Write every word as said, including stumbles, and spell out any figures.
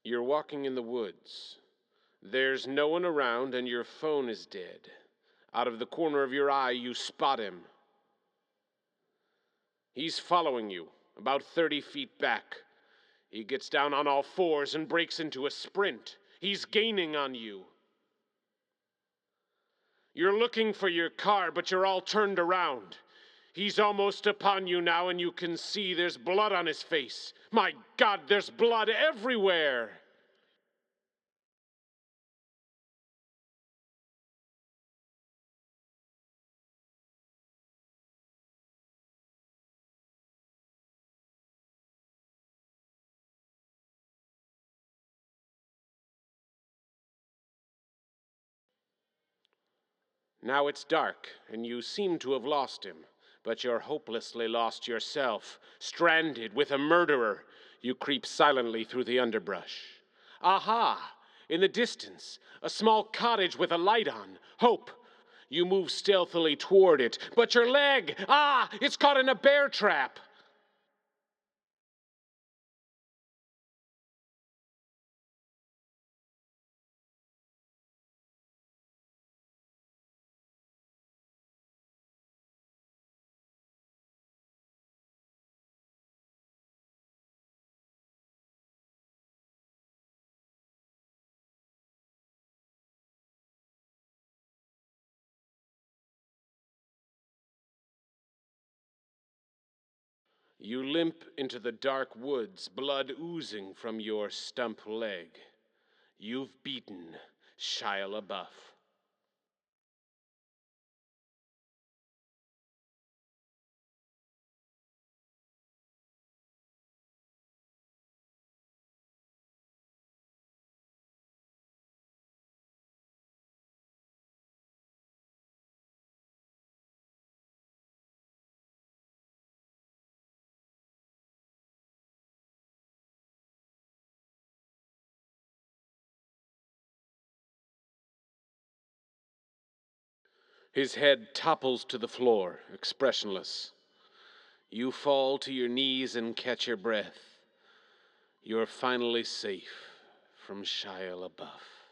You're walking in the woods. There's no one around and your phone is dead. Out of the corner of your eye, you spot him. He's following you, about thirty feet back. He gets down on all fours and breaks into a sprint. He's gaining on you. You're looking for your car, but you're all turned around. He's almost upon you now, and you can see there's blood on his face. My God, there's blood everywhere! Now it's dark, and you seem to have lost him, but you're hopelessly lost yourself. Stranded with a murderer, you creep silently through the underbrush. Aha! In the distance, a small cottage with a light on. Hope! You move stealthily toward it, but your leg! Ah! It's caught in a bear trap! You limp into the dark woods, blood oozing from your stump leg. You've beaten Shia LaBeouf. His head topples to the floor, expressionless. You fall to your knees and catch your breath. You're finally safe from Shia LaBeouf.